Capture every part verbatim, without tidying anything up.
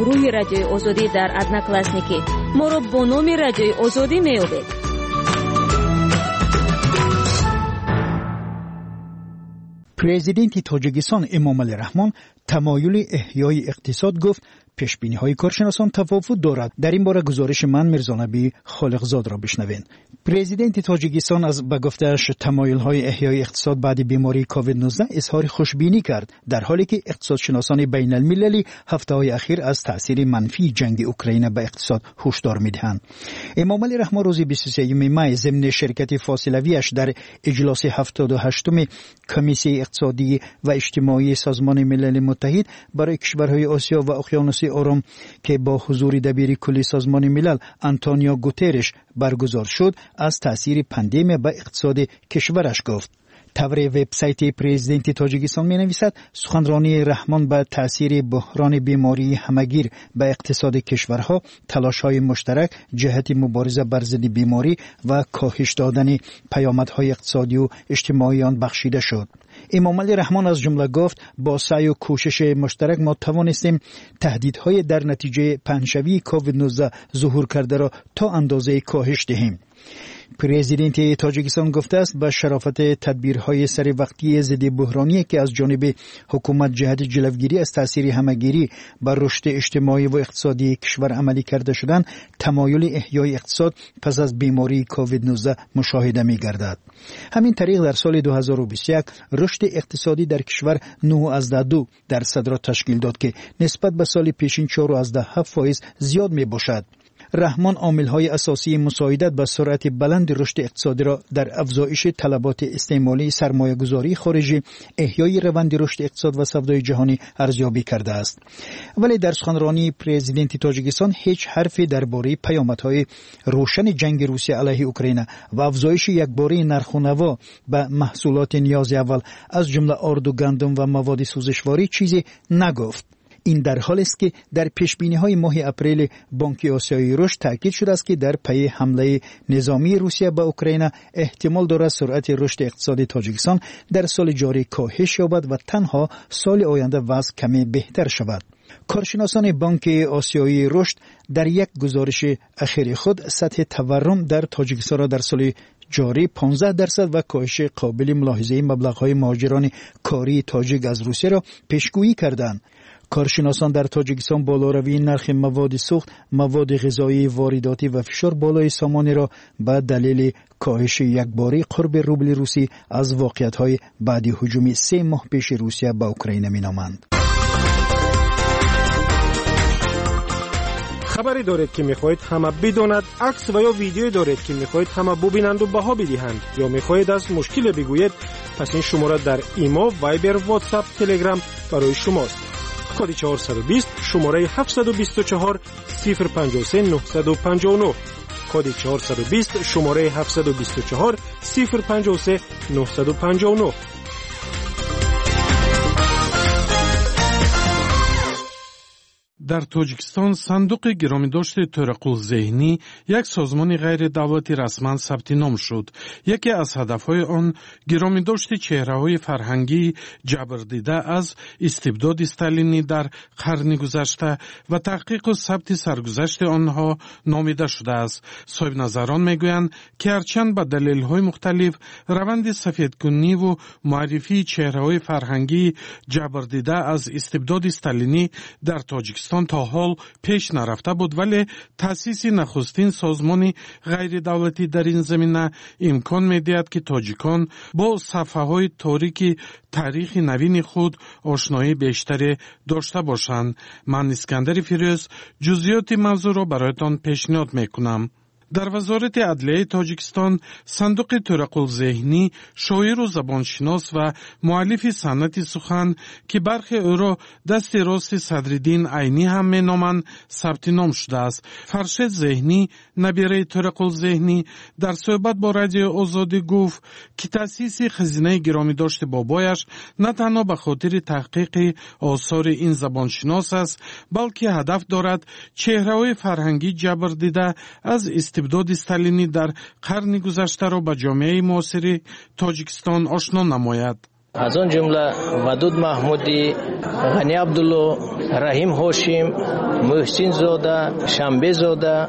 گروه رادیوی آزادی در ادناکلاسنیکی. ما را با نام رادیوی آزادی می‌یابید. پرزیدنت تاجیکستان امامعلی رحمان تمایل احیای اقتصاد گفت پیشبینی‌های کارشناسان تفاوت دارد. در این باره گزارش من میرزانبی خالقزاد را بشنوین. پرزیدنت تاجیکستان از به گفته‌اش تمایل‌های احیای اقتصاد بعد بیماری کووید نوزده اظهار خوشبینی کرد، در حالی که اقتصادشناسان بین المللی هفته‌های اخیر از تأثیر منفی جنگ اوکراین به اقتصاد هشدار می‌دهند. امامعلی رحمان روز بیست و سوم می ضمن شرکت فاصله‌ایش در اجلاس هفتاد و هشتم کمیسیون اقتصادی و اجتماعی سازمان ملل متحد برای کشورهای آسیا و اقیانوس آرام که با حضور دبیر کلی سازمان ملل آنتونیو گوترش برگزار شد از تأثیر پاندمی به اقتصاد کشورش گفت. طبر وبسایت پرزیدنت تاجیکستان می نویسد سخنرانی رحمان به تأثیر بحران بیماری همگیر به اقتصاد کشورها، تلاش‌های مشترک جهت مبارزه بر ضد بیماری و کاهش دادن پیامدهای اقتصادی و اجتماعی آن بخشیده شد. امامعلی رحمان از جمله گفت با سعی و کوشش مشترک ما توانستیم تهدیدهای در نتیجه پنه‌شوی کووید نوزده ظهور کرده را تا اندازه کاهش دهیم. پرزیدنت تاجیکستان گفته است با شرافت تدبیرهای سر وقتی ضد بحرانی که از جانب حکومت جهت جلوگیری از تاثیر همگیری بر رشد اجتماعی و اقتصادی کشور عملی کرده شدند، تمایل احیای اقتصاد پس از بیماری کووید نوزده مشاهده می گردد. همین طریق در سال دو هزار و بیست و یک رشد اقتصادی در کشور نه و دو درصد را تشکیل داد که نسبت به سال پیشین چهار و هفت فاصله زیاد می باشد. رحمان عامل‌های اساسی مساعدت به سرعت بلند رشد اقتصادی را در افزایش طلبات استعمالی سرمایه‌گذاری خارجی، احیای روند رشد اقتصاد و سودای جهانی ارزیابی کرده است. ولی در سخنرانی پرزیدنت تاجیکستان هیچ حرفی درباره پیامدهای روشن جنگ روسیه علیه اوکراین و افزایش یکباره نرخ و نوا به محصولات نیاز اول از جمله آرد و گندم و مواد سوزشواری چیزی نگفت. این در حالی است که در پیشبینی‌های ماه اپریل بانک آسیایی رشد تاکید شده است که در پی حمله نظامی روسیه به اوکراین احتمال دارد سرعت رشد اقتصادی تاجیکستان در سال جاری کاهش یابد و تنها سال آینده وضع کمی بهتر شود. کارشناسان بانک آسیایی رشد در یک گزارش اخیر خود سطح تورم در تاجیکستان را در سال جاری پانزده درصد و کاهش قابل ملاحظه مبلغ‌های مهاجران کاری تاجیک از روسیه را پیشگویی کردند. کارشناسان در تاجیکستان بالاروی نرخ مواد سوخت، مواد غذایی وارداتی و فشار بالای سامانی را به دلیل کاهش یکباره قرب روبل روسی از واقعیت‌های بعد هجوم سه ماه پیش روسیه به اوکراین می‌نامند. خبری دارید که می‌خواهید همه بداند، عکس و یا ویدیویی دارید که می‌خواهید همه ببینند و بها بدهند، یا می‌خواهید از مشکل بگویید، پس این شماره در ایمو، وایبر، واتساپ، تلگرام برای شماست. کد چهارصد و بیست شماره هفتصد و بیست و چهار صفر پنجاه و سه نهصد و پنجاه و نه. کد چهارصد و بیست شماره هفتصد و بیست و چهار صفر پنجاه و سه نهصد و پنجاه و نه. در تاجیکستان صندوق گرامیداشت طارق ذهنی یک سازمان غیر دولتی رسما ثبت نام شد. یکی از هدفهای آن گرامیداشت چهره‌های فرهنگی جبردیده از استبداد استالینی در قرن گذشته و تحقیق و ثبت سرگذشت آنها نامیده شده است. صاحب نظران میگویند که هرچند به دلایل مختلف روند سفیدکنی و معرفی چهره‌های فرهنگی جبردیده از استبداد استالینی در تاجیکستان تا حال پیش نرفته بود، ولی تأسیس نخستین سازمان غیر دولتی در این زمینه امکان می‌دهد که تاجیکان با صفحه‌های تاریک تاریخ نوین خود آشنایی بیشتری داشته باشند. من اسکندر فیروز جزئیات موضوع را برایتان پیشنهاد می‌کنم. در وزارت عدلیه تاجیکستان صندوق طارق ذهنی شاعر و زبانشناس و مؤلف صنعت سخن که برخی او را دست راست صدرالدین عینی هم مینامند ثبت نام شده است. فرشید ذهنی نبیره طارق ذهنی در صحبت با رادیو آزادی گفت که تأسیس خزینه گرامی داشت بابایش نه تنها به خاطر تحقیق آثار این زبانشناس است، بلکه هدف دارد چهره‌های فرهنگی جبردیده از استبداد استالینی در قرن گذشته را به جامعه معاصر تاجیکستان آشنا نماید. از اون جمله ودود محمودی، غنی عبدالله، رحیم هاشم، محسن زاده، شنبه زاده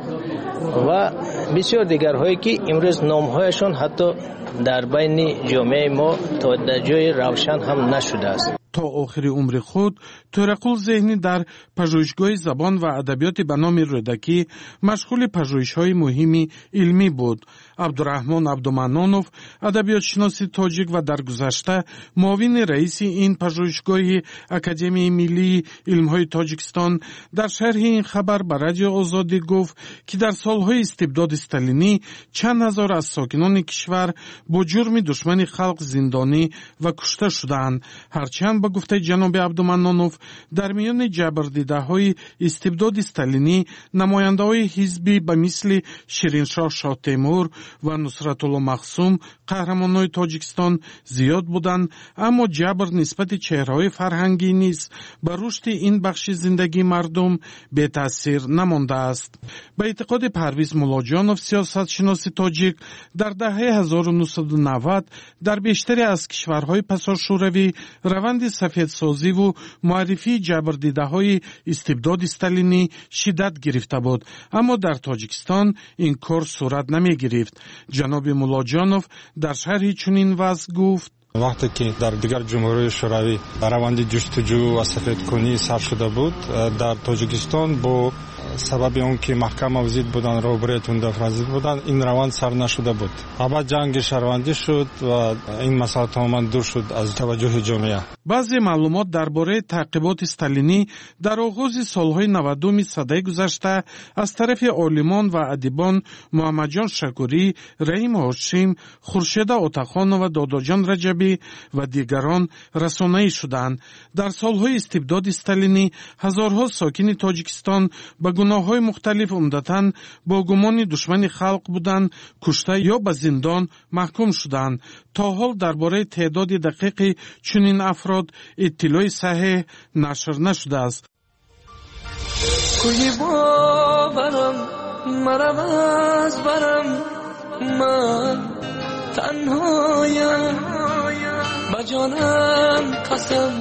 و بسیار دیگرهایی که امروز نامهایشان حتی در بین جامعه ما تا در جای روشن هم نشده است. تا آخر عمر خود طارق ذهنی در پژوهشگاه زبان و ادبیات به نام رودکی مشغول پژوهش‌های مهمی علمی بود. عبدالرحمن عبدالمنانوف ادبیات شناس تاجیک و در گذشته معاون رئیس این پژوهشگاه اکادمی ملی علم‌های تاجیکستان در شرح این خبر به رادیو آزادی گفت که در سالهای استبداد استالینی چند هزار از ساکنان کشور با جرم دشمن خلق زندانی و کشته شدند. هرچند به گفته جناب عبدالمنانوف در میان جبردیده‌های استبداد استالینی نماینده‌های حزبی به مثل شیرینشاه شاه تیمور و نصرت الله مخصوم قهرمانان تاجیکستان زیاد بودند، اما جبر نسبت چهره‌های فرهنگی نیز بر رشد این بخش زندگی مردم به تاثیر نمانده است. به اعتقاد پرویز ملاجانوف سیاستشناس تاجیک در دهه هزار و نهصد و نود در بیشتری از کشورهای پساشوروی روند سفیدسازی و معرفی جبردیده‌های استبداد استالینی شدت گرفته بود، اما در تاجیکستان این کار صورت نمی‌گرفت. جناب ملاجانوف در شرح چنین وضع گفت: وقتی که در دیگر جمهوری شوروی روند جستجو و سفیدکنی سر شده بود، در تاجیکستان با سبب اون که محکم اوزید بودن، روبریتون دفرزید بودن، این روند سر نشده بود. بعد جنگ شهروندی شد و این مسئله تماما دور شد از توجه جامعه. بعضی معلومات درباره تعقیبات استالینی در آغاز سالهای نود سده گذشته از طرف عالمان و ادیبان محمد جان شکوری، رحیم هاشم، خورشید آتاخان و داداجان رجبی و دیگران رسانه‌ای شدند. در سالهای استبداد استالینی هزارها ساکن تاجیکستان به گناه‌های مختلف عمدتاً با گمان دشمن خلق بودند، کشته یا به زندان محکوم شدند. تا حال درباره تعداد دقیق چنین افراد اطلاع صحیح نشر نشده است. کوی باورم مرم از برم، من تنهایم، به جانم قسم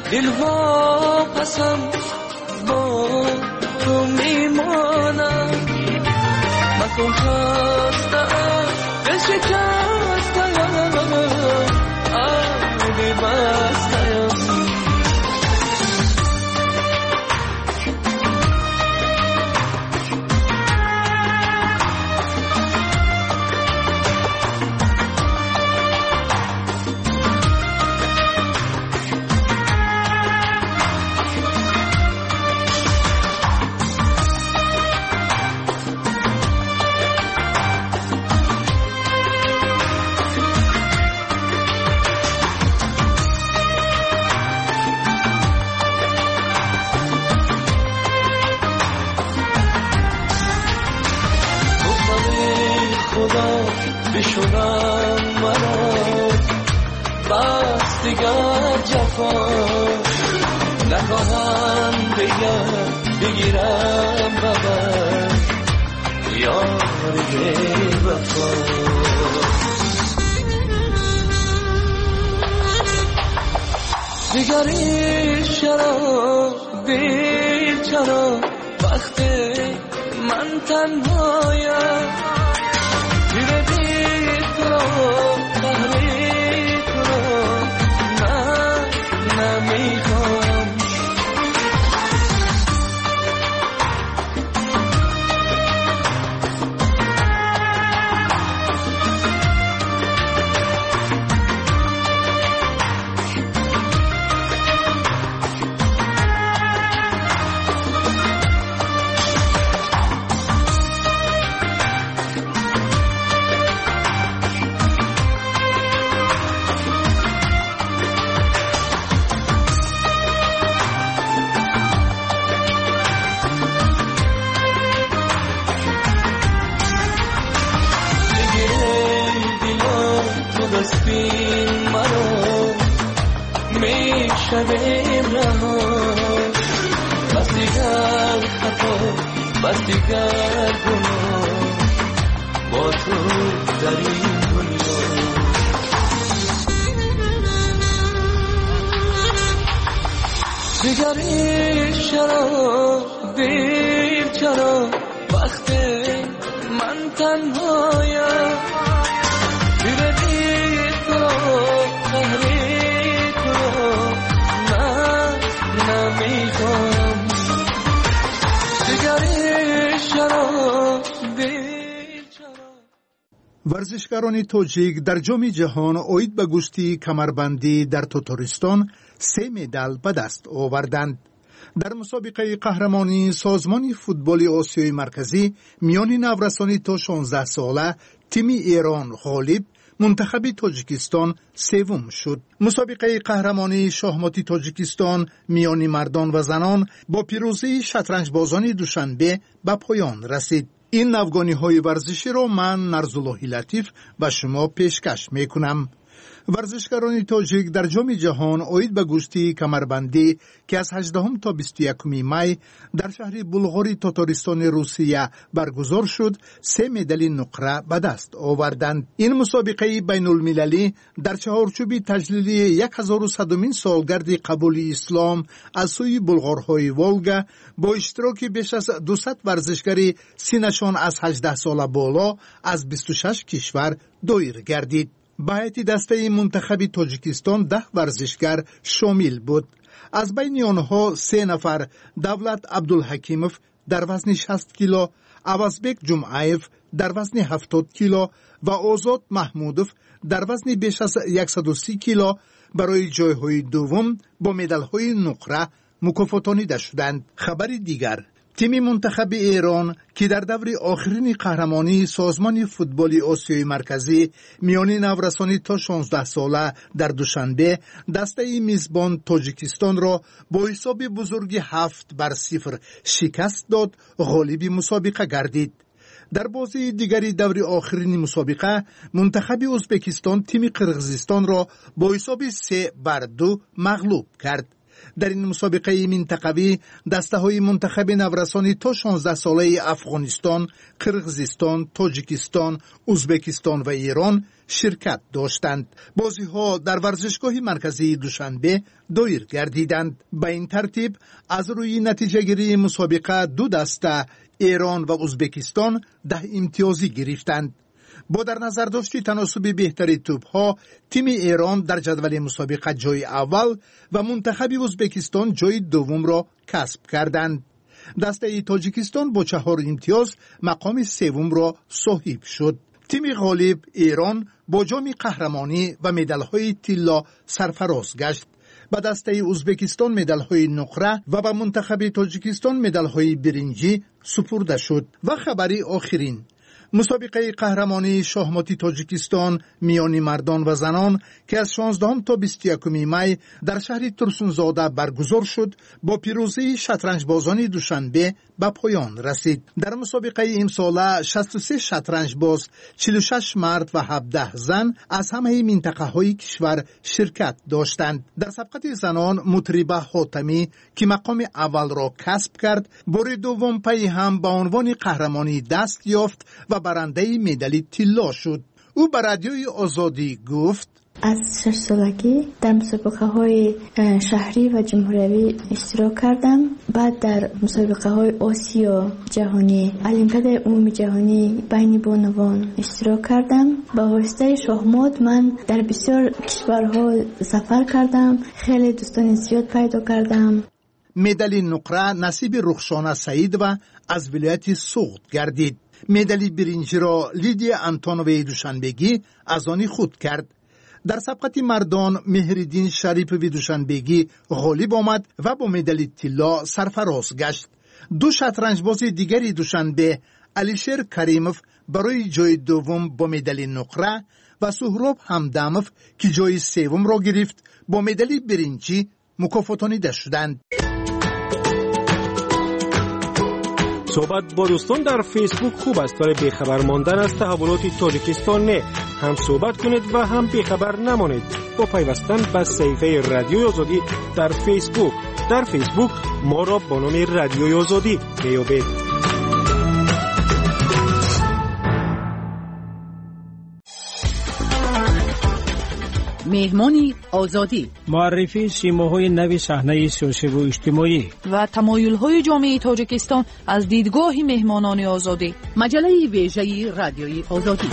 دلها قسم، با تو میمانم. مکن خستم دل شکستم، آبی بستم. بشونم مرا بس دیگر جفا، نخواهم دیگر بگیرم ببر یار بی وفا. دیگری چرا بیچرا وقتی من تنهایم، بسپین مرا میشویم رها، بس دیگر خطا بس دیگر گناه با تو در این دنیا. دیگری چرا دیر چرا وقتی من تنهایم دیردی تو قهری تو من نمیخوام دیگری چرا دیر چرا. ورزشکاران تاجیک در جام جهان اوید به گشتی کمربندی در تاتارستان سه مدال به دست آوردند. در مسابقه قهرمانی سازمان فوتبال آسیای مرکزی میان نورسانی تا شانزده ساله تیم ایران غالب، منتخب تاجیکستان سوم شد. مسابقه قهرمانی شاهماتی تاجیکستان میان مردان و زنان با پیروزی شطرنج بازان دوشنبه به پایان رسید. این نوگانی های ورزشی را من نرزاللهی لطیف به شما پیشکش می کنم. ورزشکاران تاجیک در جام جهان اوید به گشتی کمربندی که از هجدهم تا بیست و یکم می در شهر بلغاری تاتارستان روسیه برگزار شد سه مدال نقره به دست آوردند. این مسابقه بین المللی در چهارچوب تجلیل هزار و صدمین سالگرد قبول اسلام از سوی بلغارهای والگا با اشتراک بیش از دویست ورزشکار سینشان از هجده سال بالا از بیست و شش کشور دایر گردید. به هیئت دسته منتخب تاجیکستان ده ورزشکار شامل بود. از بین آنها سه نفر دولت عبدالحکیموف در وزن شصت کیلو، عوضبک جمعایف در وزن هفتاد کیلو و آزاد محمودوف در وزن بیش از صد و سی کیلو برای جایهای دوم با مدال‌های نقره مکافاتانیده شدند. خبر دیگر، تیم منتخب ایران که در دور آخرین قهرمانی سازمان فوتبال آسیای مرکزی میان نورسانی تا شانزده ساله در دوشنبه دسته میزبان تاجیکستان را با حساب بزرگ هفت بر صفر شکست داد، غالب مسابقه گردید. در بازی دیگری دور آخرین مسابقه منتخب ازبکستان تیم قرقیزستان را با حساب سه بر دو مغلوب کرد. در این مسابقه منطقوی دسته های منتخب نورسانی تا شانزده ساله افغانستان، قرقیزستان، تاجیکستان، ازبکستان و ایران شرکت داشتند. بازی ها در ورزشگاه مرکزی دوشنبه دایر گردیدند. به این ترتیب از روی نتیجه گیری مسابقه دو دسته ایران و ازبکستان ده امتیازی گرفتند. با در نظر داشتی تناسب بهتری توپ ها تیم ایران در جدول مسابقه جای اول و منتخب ازبکستان جای دوم را کسب کردند. دسته تاجیکستان با چهار امتیاز مقام سوم را صاحب شد. تیم غالب ایران با جام قهرمانی و مدال‌های طلا سرفراز گشت. به دسته ازبکستان مدال‌های نقره و به منتخب تاجیکستان مدال‌های برنجی سپرده شد. و خبری آخرین، مسابقه قهرمانی شاهماتی تاجیکستان میان مردان و زنان که از شانزدهم تا بیست و یکم می در شهر ترسونزاده برگزار شد با پیروزی شطرنج بازان دوشنبه به پایان رسید. در مسابقه امساله شصت و سه شطرنج باز، چهل و شش مرد و هفده زن از همه منطقه های کشور شرکت داشتند. در سبقت زنان مطربه حاتمی که مقام اول را کسب کرد، بار دوم پی هم به عنوان قهرمانی دست یافت و برنده مدال طلا شد. او به رادیوی آزادی گفت: از شش سالگی در مسابقه های شهری و جمهوری اشتراک کردم. بعد در مسابقه های آسیا جهانی، المپیاد عمومی جهانی بین بانوان اشتراک کردم. با واسطه شاهمات من در بسیار کشورها سفر کردم، خیلی دوستان زیاد پیدا کردم. مدال نقره نصیب رخشانه سعید و از ولایت سوغد گردید. مدال برنجی را لیدیا انتونوی دوشنبگی از آن خود کرد. در سبقت مردان مهردین شریف وی دوشنبگی غالب آمد و با مدال طلا سرفراز گشت. دو شطرنج باز دیگری دوشنبه، علیشیر کریموف برای جای دوم با مدال نقره و سهراب همدموف که جای سوم را گرفت با مدال برنجی مکافاتانیده شدند. صحبت با دوستان در فیسبوک خوب است، برای بیخبر ماندن از تحولات تاجیکستان نه. هم صحبت کنید و هم بیخبر نمانید با پیوستن به صفحه رادیوی آزادی در فیسبوک. در فیسبوک ما را با نام رادیوی آزادی بیابید. مهمانی آزادی، معرفی سیماهای نوی صحنه سیاسی و اجتماعی و تمایل‌های جامعه تاجیکستان از دیدگاه مهمانان آزادی. مجله ویژه رادیوی آزادی.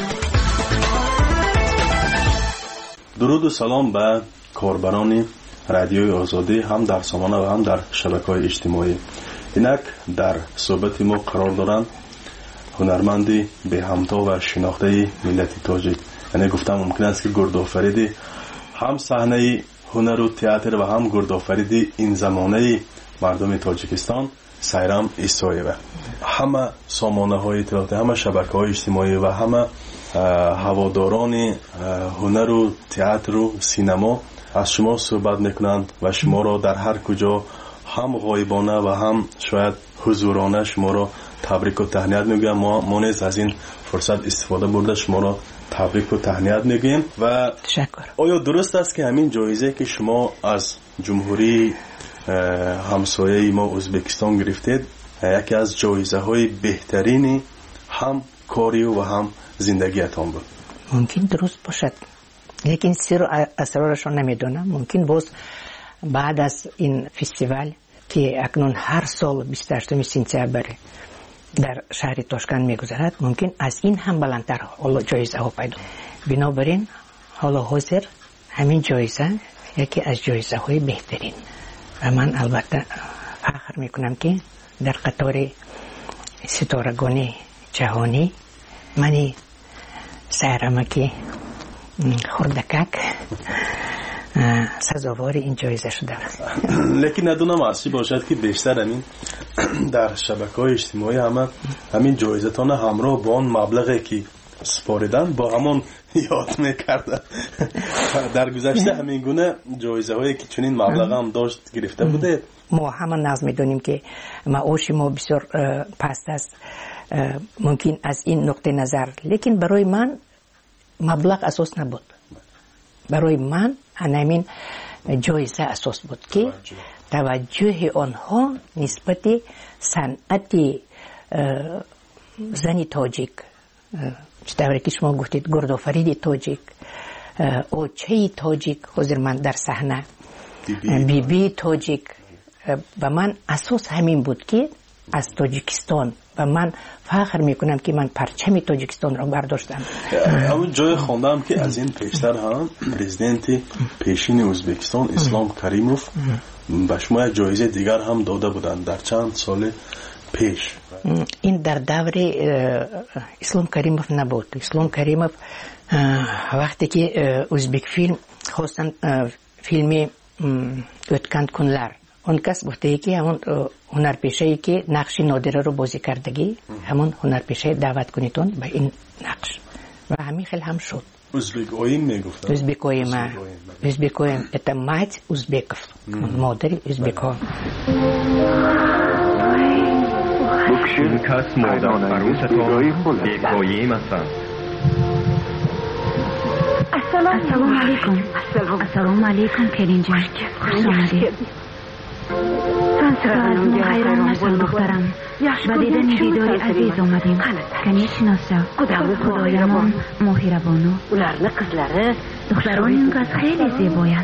درود و سلام به کاربران رادیوی آزادی، هم در سامانه و هم در شبکه‌های اجتماعی. اینک در صحبت ما قرار دارند هنرمندی به همتا و شناخته ملت تاجیک. یعنی گفتم ممکن است که گردآفریدی هم صحنه هنر و تئاتر و هم گردآفریدی این زمانه مردم تاجیکستان سایرام ایسایه. همه سامانه های اطلاعاتی، همه شبکه های اجتماعی و همه هواداران هنر و تئاتر و سینما از شما صحبت میکنند و شما را در هر کجا هم غایبانه و هم شاید حضورانه شما را تبریک و تهنیت میگم. ما ما نیز از این فرصت استفاده برده شما را تبریک و تهنیت میگیم. و تشکر. آیا درست است که همین جایزه که شما از جمهوری همسایه ما ازبکستان گرفتید یکی از جایزه های بهترین هم کاری و هم زندگیتان بود؟ ممکن درست باشد، لیکن سر و اسرارش رو نمیدونم. ممکن باز بعد از این فستیوال که اکنون هر سال بیست و هشتم سپتامبر در شهر تاشکند میگذرد، ممکن از این هم بلندتر حالا جایزه ها پیدا. بنابراین حالا حاضر همین جایزه یکی از جایزه های بهترین و من البته فخر میکنم که در قطار ستارگان جهانی منی سهرمکی خردکک سزاوار این جایزه شده. لیکن ندونم اصلی باشد که بیشتر همین در شبکه‌های اجتماعی همه همین جایزه تان همراه با آن مبلغی که سپاریدن با همون یاد میکردن. در گذشته همین گونه جایزه هایی که چنین مبلغ هم داشت گرفته بوده. ما همه نظر میدونیم که معاش ما بسیار پست است، ممکن از این نقطه نظر، لیکن برای من مبلغ اساس نبود. برای من همین جایزه اساس بود که توجه آنها نسبت صنعت زنی تاجیک، چطوری که شما گفتید گردآفرید تاجیک، اوچه تاجیک، حضور من در صحنه بی بی تاجیک، و من اساس همین بود که از تاجیکستان و من فخر میکنم که من پرچم تاجیکستان را برداشتم. همون جای خوندم که از این پیشتر هم پرزیدنت پیشین ازبکستان اسلام کریموف به شما جایزه دیگر هم داده بودند در چند سال پیش. این در دور اسلام کریموف نبود. اسلام کریموف وقتی که ازبک فیلم خواستن فیلم اوتکند کنلر، اون کس گفته که همون هنرپیشه‌ای که نقش نادره رو بازی کردگی همون هنرپیشه دعوت کنیتون به این نقش و همین خیلی هم شد. ازبک اویم میگفتن. ازبک اویم ازبک اویم это мать узбеков، مادر ازبک ها. این کس مادر عروس تو بیکایی مثلا. السلام علیکم. السلام علیکم کریم جان، خوش آمدید. تو از ما حیران نشد دخترم، و دیدن دیداری عزیز اومدیم. کنی شناسا خدایمان مهربانو، دختران این کس خیلی زیبایند.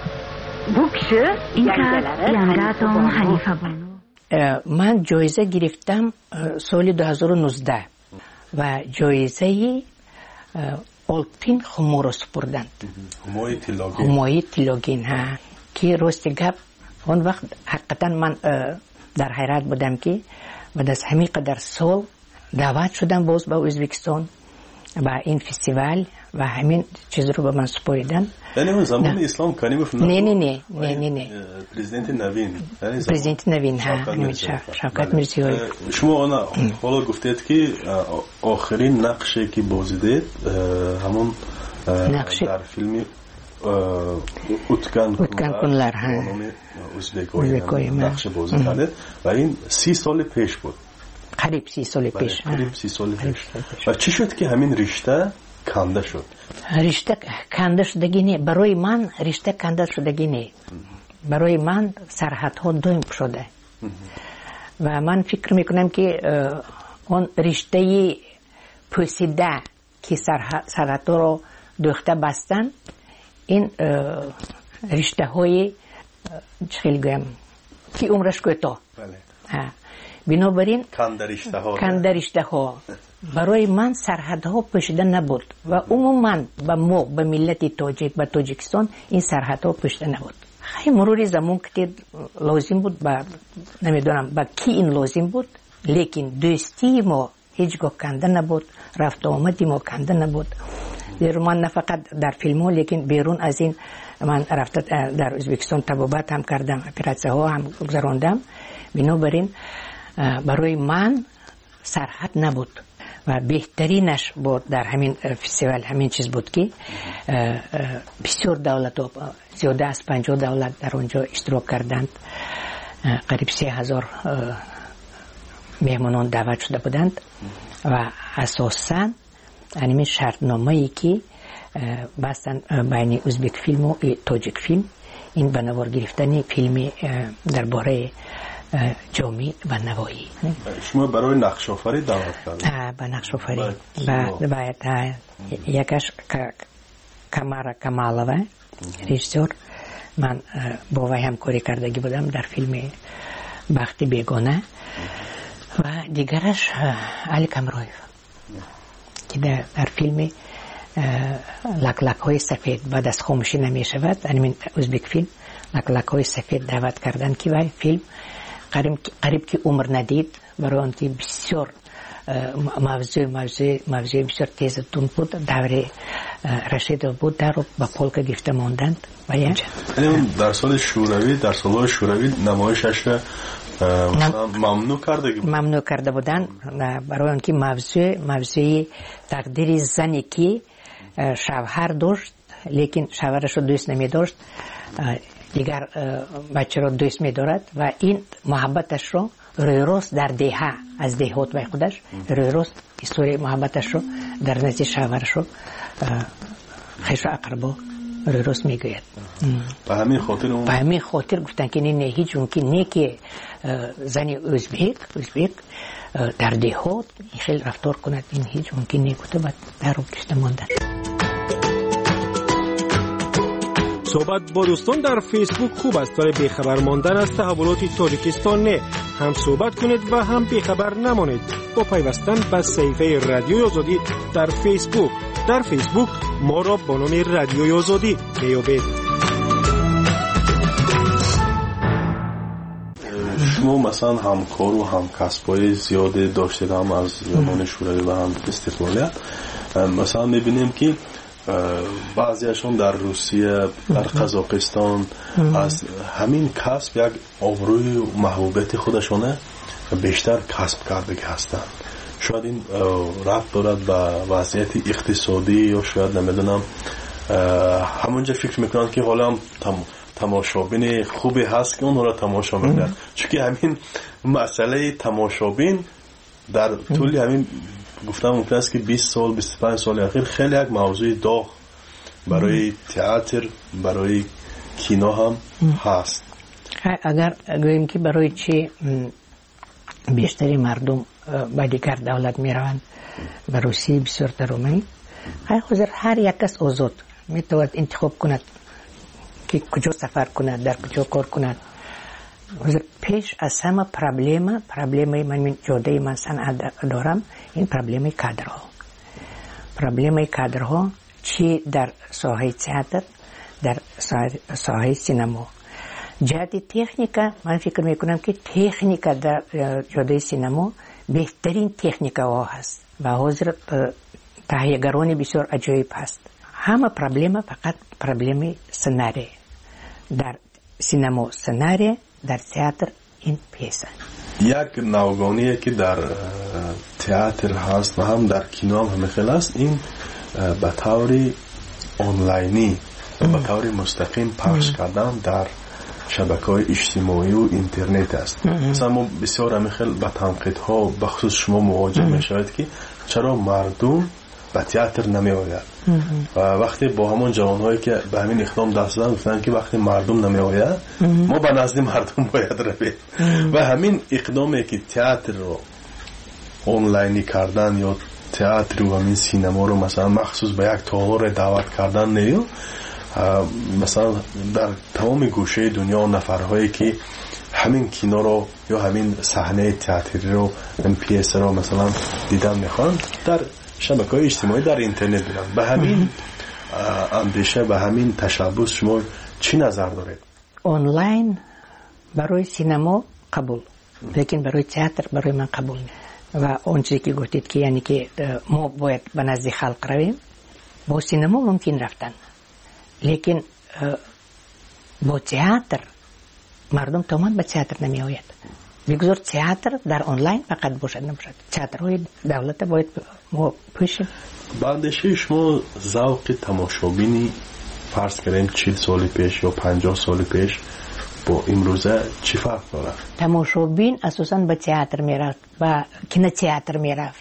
این کس ینگاتون حنیفه بانو. من جایزه گرفتم سال دو هزار و نوزده و جایزه آلپین خمورو سپردند. همای تیلوگین ها که راست گپ اون وقت حقیقتا من در حیرت بودم که بعد از همین قدر سال دعوت شدم باز به ازبکستان و این فستیوال و همین چیز رو به من سپاریدن. یعنی اون زمان اسلام کریموف نه نه نه نه نه نه پرزیدنت نوین، پرزیدنت نوین ها شوکت میرزیوی. شما اون حالا گفتید که آخرین نقشی که بازی دید همون در فیلم اوتکند کنلر ها ازبکایی نقش بازی کرده و این سی سال پیش بود. قریب سی سال پیش. قریب سی سال پیش. و چی شد که همین رشته کنده شد؟ رشته کنده شدگی نه، برای من رشته کنده شدگی نه، برای من سرحدها دویم شده و من فکر میکنم که اون رشته پوسیده که سرحدها رو دوخته بستن این رشته های چخیل گویم کی عمرش کوتاه بنابراین کندرشته ها برای من سرحدها پوشیده نبود و عموما به ما به ملت تاجیک به تاجیکستان این سرحدها پوشیده نبود. خیلی مرور زمان که لازم بود با نمیدونم با کی این لازم بود، لیکن دوستی ما هیچگاه کنده نبود، رفت آمدی ما کنده نبود. در من نه فقط در فیلم ها لیکن بیرون از این من رفته در ازبکستان تبابت هم کردم، اپراسیون ها هم گذراندم. بنابراین برای من سرحد نبود و بهترینش بود در همین فستیوال همین چیز بود که بسیار دولت ها زیاده از پنجاه دولت در اونجا اشتراک کردند، قریب سه هزار مهمانان دعوت شده بودند و اساساً همین شرطنامه‌ای که بستن بین ازبک فیلم و تاجیک فیلم این بنوار گرفتن فیلم درباره جامعه و نوایی. شما برای نقش آفری دعوت کردید؟ به نقش آفری باید یکش کمارا کمالوه رژیسور، من با وی همکاری کردگی بودم در فیلم بخت بیگانه و دیگرش علی کمرویف که در فیلم لک لک های سفید بعد از خاموشی نمی شود همین ازبک فیلم لک لک های سفید دعوت کردن که وی فیلم قریب قریب که عمر ندید برای آنکه بسیار موضوع موضوع موضوع بسیار تیزتون بود، دوره رشید بود در با پولک گرفته ماندند و یا در سال شوروی در سال شوروی نمایشش ممنوع کرده ممنوع کرده بودن برای آنکه موضوع موضوع تقدیر زنی که شوهر داشت لیکن شوهرش رو دوست نمی داشت، دیگر بچه رو دوست می دارد و این محبتش رو روی روز در دهه از دهات به خودش روی روز استوری محبتش رو در نزد شوهرش رو خیش و اقربا روی روز می گوید. به همین خاطر به همین خاطر گفتن که نه هیچ اون که نه که زنی ازبک ازبک در دهات خیلی رفتار کند، این هیچ اون که نه گفته بعد در رو کشته ماندن. صحبت با دوستان در فیسبوک خوب است ولی بیخبر ماندن از تحولات تاجیکستان نه. هم صحبت کنید و هم بیخبر نمانید با پیوستن به صفحه رادیوی آزادی در فیسبوک. در فیسبوک ما را با نام رادیوی آزادی میابید. شما مثلا همکار و همکسبای زیاده داشتید هم از زمان شوروی و هم استقلالیت. مثلا میبینیم که بعضیشون در روسیه در قزاقستان از همین کسب یک آبروی و محبوبیت خودشونه بیشتر کسب کرده هستند. شاید این ربط دارد به وضعیت اقتصادی یا شاید نمیدونم همونجا فکر میکنند که حالا هم تماشابین خوبی هست که اون را تماشا میکنند، چون که همین مسئله تماشابین در طول همین گفتم ممکن است که بیست سال بیست و پنج سال اخیر خیلی یک موضوع داغ برای تئاتر برای کینو هم هست. اگر گوییم که برای چی بیشتری مردم به دیگر دولت می روند به روسیه بسیار ترومنی، حاضر هر یک کس آزاد می تواند انتخاب کند که کجا سفر کند در کجا کار کند. حاضر پیش از همه پرابلم پرابلمی من من جاده من صنعت دارم این پرابلمی کادرها پرابلمی کادرها چی در ساحه تئاتر در ساحه سینما جهت تکنیکا من فکر میکنم که تکنیکا در جاده سینما بهترین تکنیکا ها هست و حاضر تهیه‌گرانی بسیار عجیب هست. همه پرابلم فقط پرابلم سناریو در سینما سناریو در تئاتر این پیسه یک نوگانیه که در تئاتر هست و هم در کینو هم همه خیلی هست، این به طور آنلاینی و به طور مستقیم پخش کردن در شبکه‌های اجتماعی و اینترنت است. مثلا ما بسیار همه خیلی به تنقیدها بخصوص شما مواجه میشوید که چرا مردم به تئاتر نمی آید و وقتی با همون جوانهایی که به همین اقدام دست دادن گفتن که وقتی مردم نمی آید ما به نزد مردم باید رویم و همین اقدامی که تئاتر رو آنلاینی کردن یا تئاتر و همین سینما رو مثلا مخصوص به یک تالار دعوت کردن نیو مثلا در تمام گوشه دنیا نفرهایی که همین کینو رو یا همین صحنه تئاتری رو این پیس رو مثلا دیدن میخوان در شبکه‌های اجتماعی در اینترنت دیدن. به همین اندیشه به همین تشبث شما چی نظر دارید؟ آنلاین برای سینما قبول، لیکن برای تئاتر برای من قبول نیست. و اون چیزی که گفتید که یعنی که ما باید به نزد خلق رویم، با سینما ممکن رفتن، لیکن با تئاتر مردم تمام به تئاتر نمی آید. بگذار تئاتر در آنلاین فقط باشد نباشد. تئاترهای دولت باید ما پوشیم. با اندیشه شما ذوق تماشابینی فرض کنیم چهل سال پیش یا پنجاه سال پیش با امروزه چی فرق داره؟ تماشابین اساساً به تئاتر میرفت و کینو تئاتر میرفت.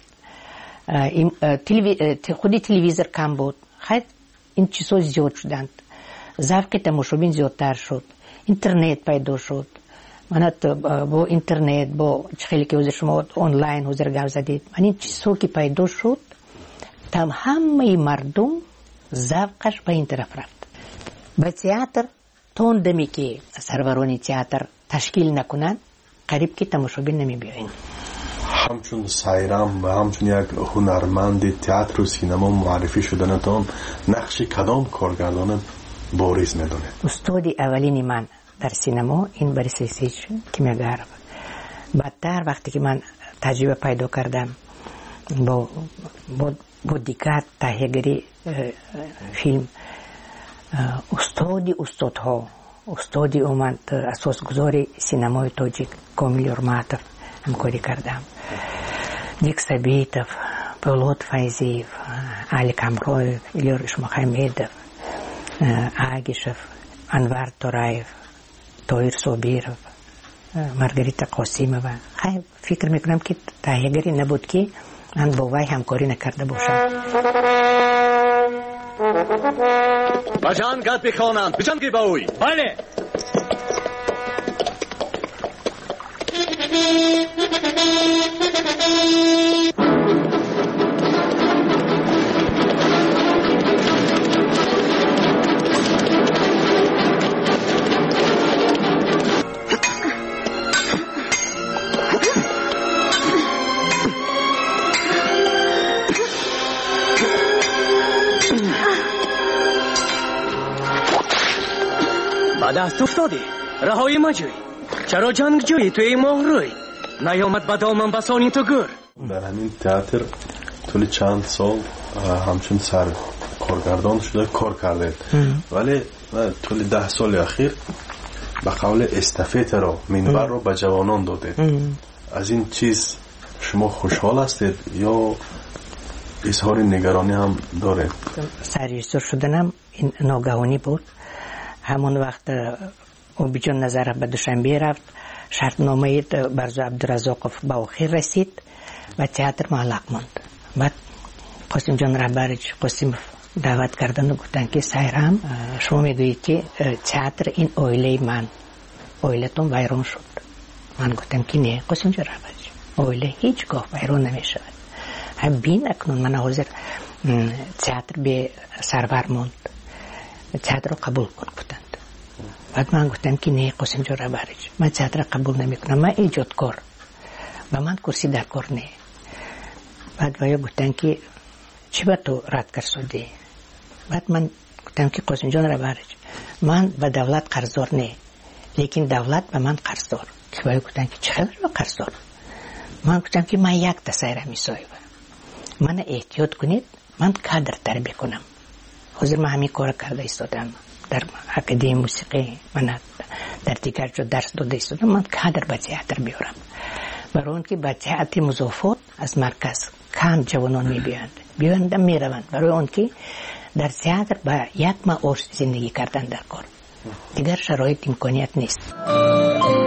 خودی تلویزیون کم بود. خیلی این چیزها زیاد شدند. ذوق تماشابین زیادتر شد. اینترنت پیدا شد. من با اینترنت با خیلی که حضور شما آنلاین حضور گفت زدید. من این چیزها که پیدا شد تم همه مردم ذوقش به این طرف رفت. به تئاتر تون دمی که سرورانی تئاتر تشکیل نکنند قریب که تماشابین نمی بیاین. همچون سایرام و همچون یک هنرمند تئاتر و سینما معرفی شدنتان نقش کدام کارگردان بارز میدونه؟ استاد اولینی من در سینما این بریس سیچ کیمیاگر. بعدتر وقتی که من تجربه پیدا کردم با با, با دیگر تهیه‌گری فیلم، استادی استادها استادی اومد اساسگذار سینمای تاجیک کامیل ارماتov همکاری کردم. دیک سبیتов، پولاد فایزیف، علی کامرویف، ایلور اشمخامedov، آگیشев، انوار تورایف، تویر صابیرov، مارگاریتا قاسیمова. خیلی فکر میکنم که تهیه‌گری نبود که من با وی همکاری نکرده باشم. بجان گد بخوانند. بجان گی باوی. بله. دست افتادی رهایی مجوی. چرا جنگ جویی توی ماه روی نیامد به دامن بسانی تو گر؟ در همین تئاتر طول چند سال همچون سر کارگردان شده کار کرده، ولی طول ده سال اخیر به قول استافت را منبر رو به جوانان داده. از این چیز شما خوشحال هستید یا اظهار نگرانی هم داره؟ سرریزدار شدنم این ناگهانی بود. همون وقت او بیجان نظر به دوشنبه رفت، شرطنامه برزو عبدالرزاقов به آخر رسید و تئاتر معلق ماند. بعد قاسم جان رهبرج قاسم دعوت کردن و گفتن که سایرام شما میگویید که تئاتر این اویله من، اویلتون ویران شد. من گفتم که نه قاسم جان رهبرج، اویله هیچگاه ویران نمیشود. هم بین اکنون من حاضر تئاتر به سرور ماند، تئاتر رو قبول کن گفتند. بعد من گفتم که نه قاسم جان رهبرج، من تئاتر قبول نمی کنم، من ایجادکار و من کرسی در کار نه. بعد ویا گفتن که چی با تو رد کرده؟ بعد من گفتم که قاسم جان رهبرج من به دولت قرضدار نه، لیکن دولت به من قرضدار. که ویا گفتن که چقدر به قرضدار؟ من گفتم که من یک تسایره میسایم، من احتیاط کنید، من کادر تربیه کنم. حاضر من همین کار کرده ایستادم در اکادمی موسیقی، من در دیگر جا درس داده ایستادم، من کادر به تئاتر بیارم. برای اون که به تئاتر مضافات از مرکز کم جوانان میبیاند بیاند میروند، برای اون که در تئاتر با یک معاش زندگی کردن در کار دیگر شرایط امکانیت نیست.